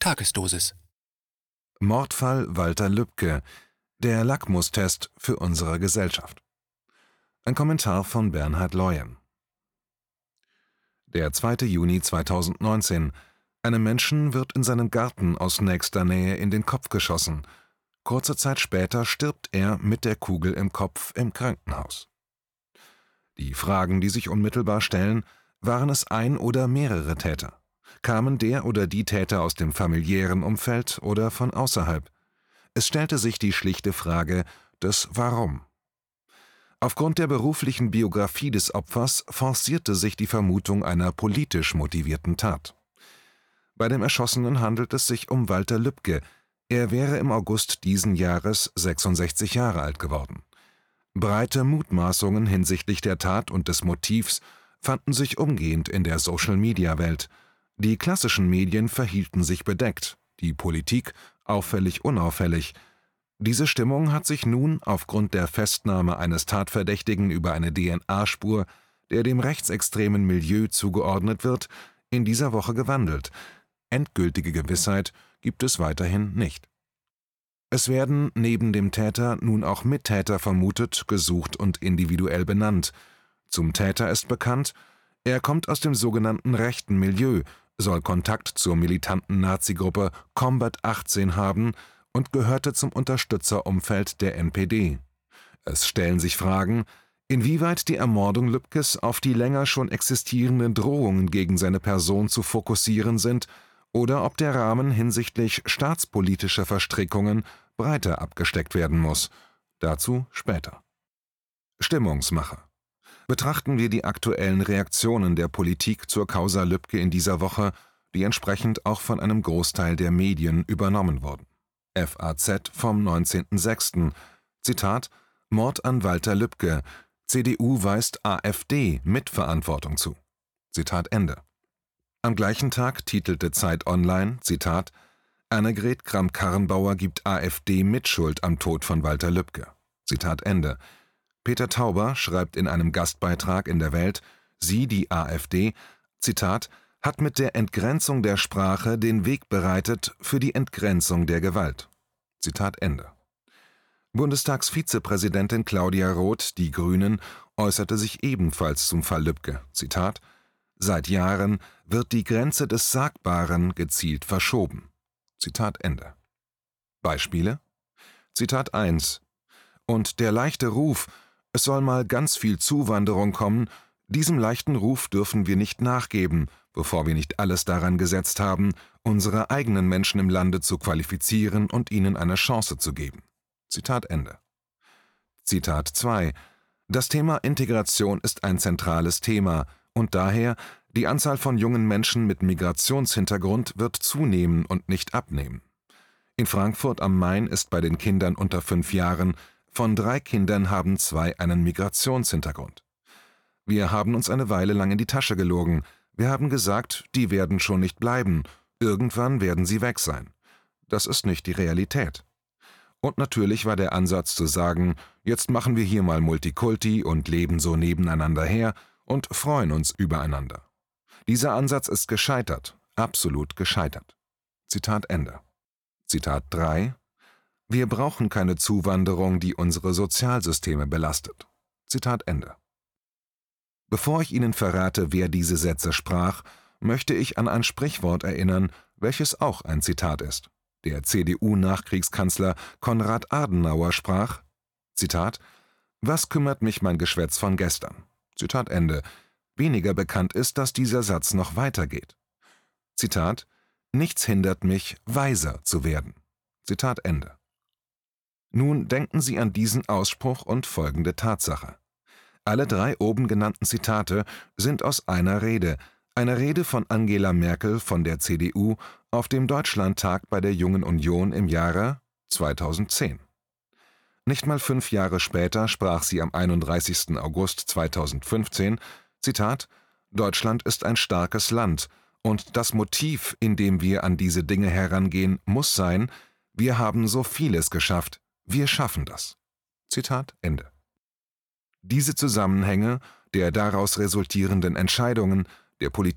Tagesdosis. Mordfall Walter Lübcke. Der Lackmustest für unsere Gesellschaft. Ein Kommentar von Bernhard Leuen. Der 2. Juni 2019. Einem Menschen wird in seinem Garten aus nächster Nähe in den Kopf geschossen. Kurze Zeit später stirbt er mit der Kugel im Kopf im Krankenhaus. Die Fragen, die sich unmittelbar stellen: Waren es ein oder mehrere Täter? Kamen der oder die Täter aus dem familiären Umfeld oder von außerhalb? Es stellte sich die schlichte Frage des Warum. Aufgrund der beruflichen Biografie des Opfers forcierte sich die Vermutung einer politisch motivierten Tat. Bei dem Erschossenen handelt es sich um Walter Lübcke. Er wäre im August diesen Jahres 66 Jahre alt geworden. Breite Mutmaßungen hinsichtlich der Tat und des Motivs fanden sich umgehend in der Social-Media-Welt. Die klassischen Medien verhielten sich bedeckt, die Politik auffällig unauffällig. Diese Stimmung hat sich nun aufgrund der Festnahme eines Tatverdächtigen über eine DNA-Spur, der dem rechtsextremen Milieu zugeordnet wird, in dieser Woche gewandelt. Endgültige Gewissheit gibt es weiterhin nicht. Es werden neben dem Täter nun auch Mittäter vermutet, gesucht und individuell benannt. Zum Täter ist bekannt: Er kommt aus dem sogenannten rechten Milieu, soll Kontakt zur militanten Nazi-Gruppe Combat 18 haben und gehörte zum Unterstützerumfeld der NPD. Es stellen sich Fragen, inwieweit die Ermordung Lübkes auf die länger schon existierenden Drohungen gegen seine Person zu fokussieren sind oder ob der Rahmen hinsichtlich staatspolitischer Verstrickungen breiter abgesteckt werden muss. Dazu später. Stimmungsmache. Betrachten wir die aktuellen Reaktionen der Politik zur Causa Lübcke in dieser Woche, die entsprechend auch von einem Großteil der Medien übernommen wurden. FAZ vom 19.06. Zitat: Mord an Walter Lübcke. CDU weist AfD Mitverantwortung zu. Zitat Ende. Am gleichen Tag titelte Zeit Online, Zitat: Annegret Kramp-Karrenbauer gibt AfD Mitschuld am Tod von Walter Lübcke. Zitat Ende. Peter Tauber schreibt in einem Gastbeitrag in der Welt, sie, die AfD, Zitat, hat mit der Entgrenzung der Sprache den Weg bereitet für die Entgrenzung der Gewalt. Zitat Ende. Bundestagsvizepräsidentin Claudia Roth, die Grünen, äußerte sich ebenfalls zum Fall Lübcke. Zitat: Seit Jahren wird die Grenze des Sagbaren gezielt verschoben. Zitat Ende. Beispiele? Zitat 1. Und der leichte Ruf, es soll mal ganz viel Zuwanderung kommen, diesem leichten Ruf dürfen wir nicht nachgeben, bevor wir nicht alles daran gesetzt haben, unsere eigenen Menschen im Lande zu qualifizieren und ihnen eine Chance zu geben. Zitat Ende. Zitat 2. Das Thema Integration ist ein zentrales Thema und daher, die Anzahl von jungen Menschen mit Migrationshintergrund wird zunehmen und nicht abnehmen. In Frankfurt am Main ist bei den Kindern unter 5 Jahren von 3 Kindern haben 2 einen Migrationshintergrund. Wir haben uns eine Weile lang in die Tasche gelogen. Wir haben gesagt, die werden schon nicht bleiben. Irgendwann werden sie weg sein. Das ist nicht die Realität. Und natürlich war der Ansatz zu sagen, jetzt machen wir hier mal Multikulti und leben so nebeneinander her und freuen uns übereinander. Dieser Ansatz ist gescheitert, absolut gescheitert. Zitat Ende. Zitat 3. Wir brauchen keine Zuwanderung, die unsere Sozialsysteme belastet. Zitat Ende. Bevor ich Ihnen verrate, wer diese Sätze sprach, möchte ich an ein Sprichwort erinnern, welches auch ein Zitat ist. Der CDU-Nachkriegskanzler Konrad Adenauer sprach, Zitat: Was kümmert mich mein Geschwätz von gestern? Zitat Ende. Weniger bekannt ist, dass dieser Satz noch weitergeht. Zitat: Nichts hindert mich, weiser zu werden. Zitat Ende. Nun denken Sie an diesen Ausspruch und folgende Tatsache. Alle 3 oben genannten Zitate sind aus einer Rede von Angela Merkel von der CDU auf dem Deutschlandtag bei der Jungen Union im Jahre 2010. Nicht mal 5 Jahre später sprach sie am 31. August 2015, Zitat: Deutschland ist ein starkes Land und das Motiv, in dem wir an diese Dinge herangehen, muss sein, wir haben so vieles geschafft, wir schaffen das. Zitat Ende. Diese Zusammenhänge der daraus resultierenden Entscheidungen, der Politik,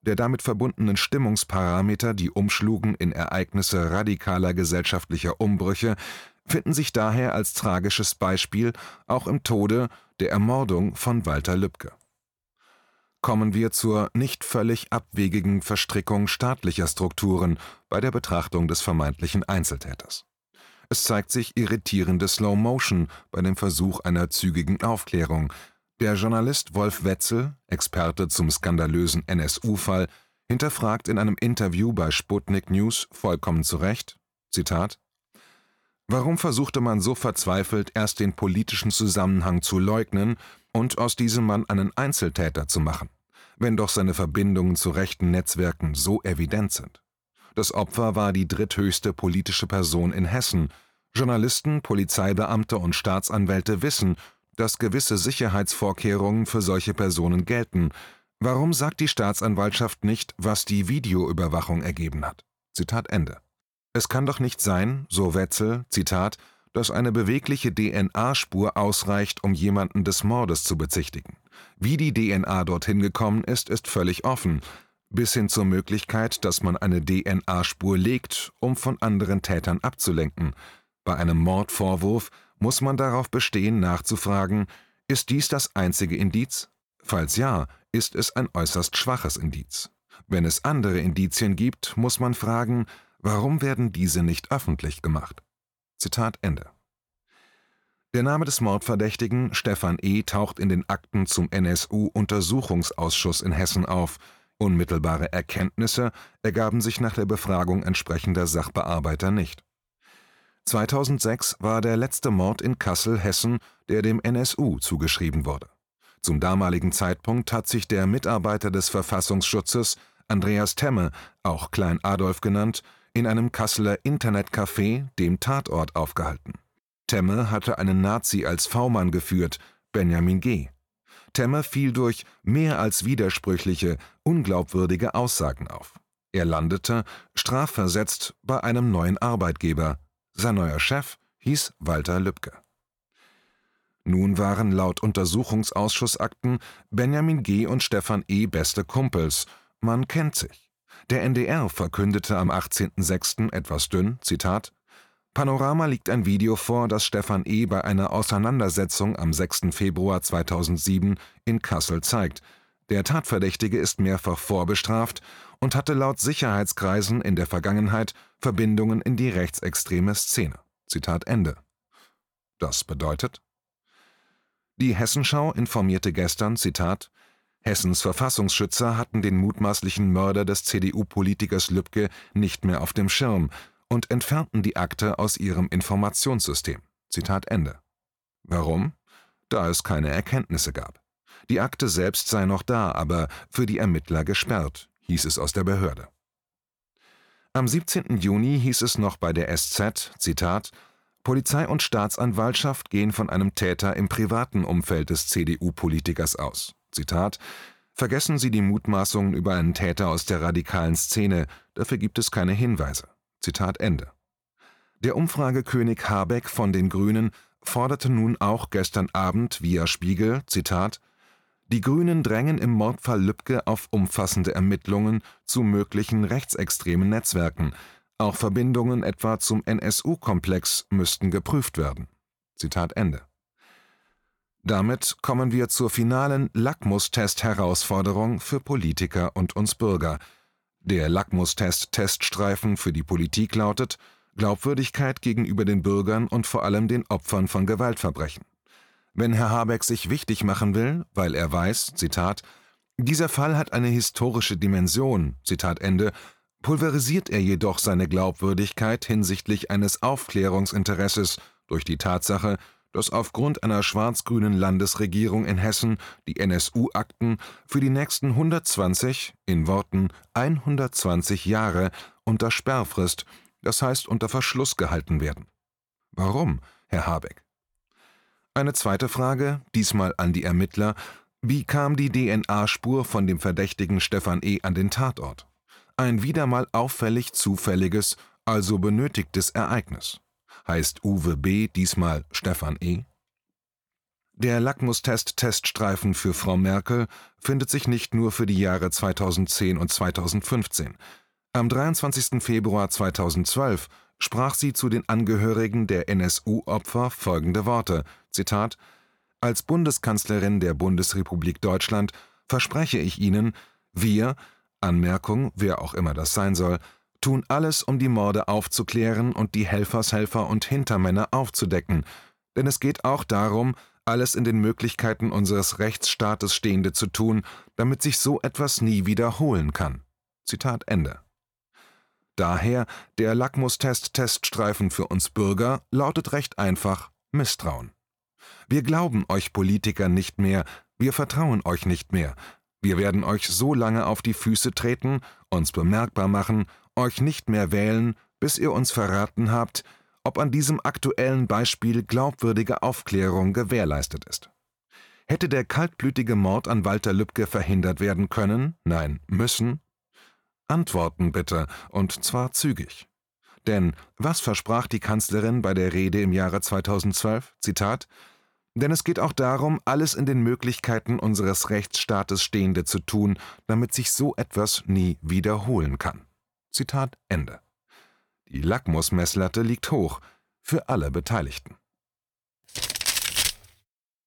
der damit verbundenen Stimmungsparameter, die umschlugen in Ereignisse radikaler gesellschaftlicher Umbrüche, finden sich daher als tragisches Beispiel auch im Tode, der Ermordung von Walter Lübcke. Kommen wir zur nicht völlig abwegigen Verstrickung staatlicher Strukturen bei der Betrachtung des vermeintlichen Einzeltäters. Es zeigt sich irritierende Slow Motion bei dem Versuch einer zügigen Aufklärung. Der Journalist Wolf Wetzel, Experte zum skandalösen NSU-Fall, hinterfragt in einem Interview bei Sputnik News vollkommen zu Recht, Zitat: Warum versuchte man so verzweifelt, erst den politischen Zusammenhang zu leugnen und aus diesem Mann einen Einzeltäter zu machen, wenn doch seine Verbindungen zu rechten Netzwerken so evident sind? Das Opfer war die dritthöchste politische Person in Hessen. Journalisten, Polizeibeamte und Staatsanwälte wissen, dass gewisse Sicherheitsvorkehrungen für solche Personen gelten. Warum sagt die Staatsanwaltschaft nicht, was die Videoüberwachung ergeben hat? Zitat Ende. Es kann doch nicht sein, so Wetzel, Zitat, dass eine bewegliche DNA-Spur ausreicht, um jemanden des Mordes zu bezichtigen. Wie die DNA dorthin gekommen ist, ist völlig offen, bis hin zur Möglichkeit, dass man eine DNA-Spur legt, um von anderen Tätern abzulenken. Bei einem Mordvorwurf muss man darauf bestehen, nachzufragen, ist dies das einzige Indiz? Falls ja, ist es ein äußerst schwaches Indiz. Wenn es andere Indizien gibt, muss man fragen, warum werden diese nicht öffentlich gemacht? Zitat Ende. Der Name des Mordverdächtigen, Stefan E., taucht in den Akten zum NSU-Untersuchungsausschuss in Hessen auf. Unmittelbare Erkenntnisse ergaben sich nach der Befragung entsprechender Sachbearbeiter nicht. 2006 war der letzte Mord in Kassel, Hessen, der dem NSU zugeschrieben wurde. Zum damaligen Zeitpunkt hat sich der Mitarbeiter des Verfassungsschutzes, Andreas Temme, auch Klein Adolf genannt, in einem Kasseler Internetcafé, dem Tatort, aufgehalten. Temme hatte einen Nazi als V-Mann geführt, Benjamin G. Temme fiel durch mehr als widersprüchliche, unglaubwürdige Aussagen auf. Er landete, strafversetzt, bei einem neuen Arbeitgeber. Sein neuer Chef hieß Walter Lübcke. Nun waren laut Untersuchungsausschussakten Benjamin G. und Stefan E. beste Kumpels. Man kennt sich. Der NDR verkündete am 18.06. etwas dünn, Zitat: Panorama liegt ein Video vor, das Stefan E. bei einer Auseinandersetzung am 6. Februar 2007 in Kassel zeigt. Der Tatverdächtige ist mehrfach vorbestraft und hatte laut Sicherheitskreisen in der Vergangenheit Verbindungen in die rechtsextreme Szene. Zitat Ende. Das bedeutet? Die Hessenschau informierte gestern, Zitat: Hessens Verfassungsschützer hatten den mutmaßlichen Mörder des CDU-Politikers Lübcke nicht mehr auf dem Schirm und entfernten die Akte aus ihrem Informationssystem. Zitat Ende. Warum? Da es keine Erkenntnisse gab. Die Akte selbst sei noch da, aber für die Ermittler gesperrt, hieß es aus der Behörde. Am 17. Juni hieß es noch bei der SZ, Zitat: Polizei und Staatsanwaltschaft gehen von einem Täter im privaten Umfeld des CDU-Politikers aus. Zitat: Vergessen Sie die Mutmaßungen über einen Täter aus der radikalen Szene, dafür gibt es keine Hinweise. Zitat Ende. Der Umfragekönig Habeck von den Grünen forderte nun auch gestern Abend via Spiegel, Zitat: Die Grünen drängen im Mordfall Lübcke auf umfassende Ermittlungen zu möglichen rechtsextremen Netzwerken. Auch Verbindungen etwa zum NSU-Komplex müssten geprüft werden. Zitat Ende. Damit kommen wir zur finalen Lackmustest-Herausforderung für Politiker und uns Bürger. Der Lackmustest-Teststreifen für die Politik lautet: Glaubwürdigkeit gegenüber den Bürgern und vor allem den Opfern von Gewaltverbrechen. Wenn Herr Habeck sich wichtig machen will, weil er weiß, Zitat: Dieser Fall hat eine historische Dimension, Zitat Ende, pulverisiert er jedoch seine Glaubwürdigkeit hinsichtlich eines Aufklärungsinteresses durch die Tatsache, dass aufgrund einer schwarz-grünen Landesregierung in Hessen die NSU-Akten für die nächsten 120, in Worten 120 Jahre, unter Sperrfrist, das heißt unter Verschluss gehalten werden. Warum, Herr Habeck? Eine zweite Frage, diesmal an die Ermittler: Wie kam die DNA-Spur von dem Verdächtigen Stefan E. an den Tatort? Ein wieder mal auffällig zufälliges, also benötigtes Ereignis. Heißt Uwe B. diesmal Stefan E.? Der Lackmustest-Teststreifen für Frau Merkel findet sich nicht nur für die Jahre 2010 und 2015. Am 23. Februar 2012 sprach sie zu den Angehörigen der NSU-Opfer folgende Worte, Zitat: »Als Bundeskanzlerin der Bundesrepublik Deutschland verspreche ich Ihnen, wir, Anmerkung, wer auch immer das sein soll, tun alles, um die Morde aufzuklären und die Helfershelfer und Hintermänner aufzudecken, denn es geht auch darum, alles in den Möglichkeiten unseres Rechtsstaates Stehende zu tun, damit sich so etwas nie wiederholen kann.« Zitat Ende. Daher der Lackmustest-Teststreifen für uns Bürger lautet recht einfach: Misstrauen. Wir glauben euch Politiker nicht mehr, wir vertrauen euch nicht mehr. Wir werden euch so lange auf die Füße treten, uns bemerkbar machen, euch nicht mehr wählen, bis ihr uns verraten habt, ob an diesem aktuellen Beispiel glaubwürdige Aufklärung gewährleistet ist. Hätte der kaltblütige Mord an Walter Lübcke verhindert werden können, nein, müssen? Antworten bitte, und zwar zügig. Denn was versprach die Kanzlerin bei der Rede im Jahre 2012? Zitat: »Denn es geht auch darum, alles in den Möglichkeiten unseres Rechtsstaates Stehende zu tun, damit sich so etwas nie wiederholen kann.« Zitat Ende. Die Lackmusmesslatte liegt hoch für alle Beteiligten.